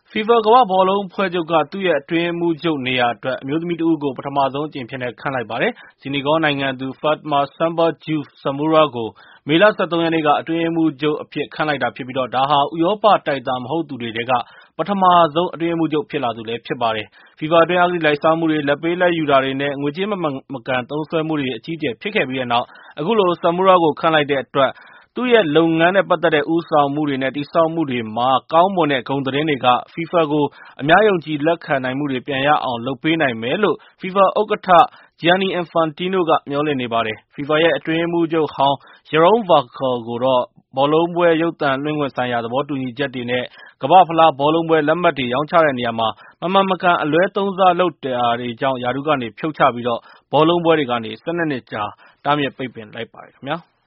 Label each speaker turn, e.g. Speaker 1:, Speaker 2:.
Speaker 1: FIFA ကမ္ဘာ့ဘောလုံးအဖွဲ့ချုပ်က သူ့ရဲ့အတွင်းရေးမှူးချုပ်နေရာအတွက် အမျိုးသမီးတဦးကို ပထမဆုံးအကြိမ်အဖြစ် ခန့်လိုက်ပါတယ်။ ဆီနီဂေါနိုင်ငံသူ Fatma Samba Diouf Samora ကို မေလ ၁၃ ရက်နေ့က အတွင်းရေးမှူးချုပ်အဖြစ် ခန့်လိုက်တာဖြစ်ပြီး ဒါဟာ ဥရောပတိုက်သား မဟုတ်သူတွေထဲက ပထမဆုံး အတွင်းရေးမှူးချုပ် ဖြစ်လာသူဖြစ်ပါတယ်။ FIFA အတွင်း အဂတိလိုက်စားမှုတွေ၊ လာဘ်ပေးလာဘ်ယူတာတွေနဲ့ ငွေကြေးမမှန်မကန်သုံးစွဲမှုတွေ အကြီးအကျယ်ဖြစ်ခဲ့ပြီးတဲ့နောက် အခုလို Samora ကို ခန့်လိုက်တဲ့အတွက် သူ့ရဲ့လုပ်ငန်းနဲ့ပတ်သက်တဲ့ ဦးဆောင်မှုတွေနဲ့ တည်ဆောက်မှုတွေမှာ ကောင်းမွန်တဲ့ ဂုဏ်သတင်းတွေက FIFA ကို အများယုံကြည်လက်ခံနိုင်မှုတွေ ပြန်ရအောင် လုပ်ပေးနိုင်မယ်လို့ FIFA ဥက္ကဋ္ဌ Gianni Infantino က မျှော်လင့်နေပါတယ်။ FIFA ရဲ့ အတွင်းရေးမှူးချုပ်ဟောင်း Jerome Vauclin ကိုတော့ ဘောလုံးပွဲ ရုပ်သံလွှင့်ခွင့်ဆိုင်ရာ သဘောတူညီချက်တွေနဲ့ ကမ္ဘာ့ဖလားဘောလုံးပွဲ လက်မှတ်တွေ ရောင်းချတဲ့နေရာမှာ မမှန်မကန် အလွဲသုံးစားလုပ်တာတွေကြောင့် ရာထူးကနေဖြုတ်ချပြီး ဘောလုံးပွဲတွေကနေ ၁၂ နှစ်ကြာ တားမြစ်ပိတ်ပင်လိုက်ပါတယ်ခင်ဗျာ။